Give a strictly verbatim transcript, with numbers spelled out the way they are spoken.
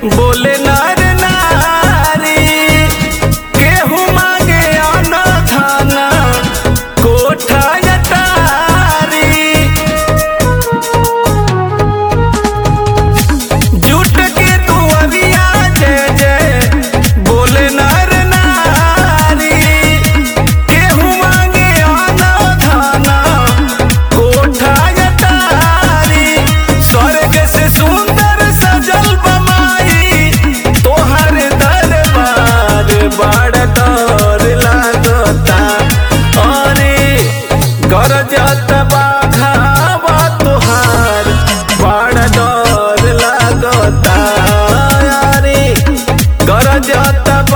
बोले नर नारी केहू मांगे आना थाना कोठा अटारी। जुट के दुआरिया जय जय बोले नर नारी केहू मांगे आना थाना कोठा अटारी। स्वर्ग से सुंदर सजल बमाई तोहर दरबार बड़ डर लागता। अरे गरजत बाघावा तोहार बड़ डर लागता। अरे गरजत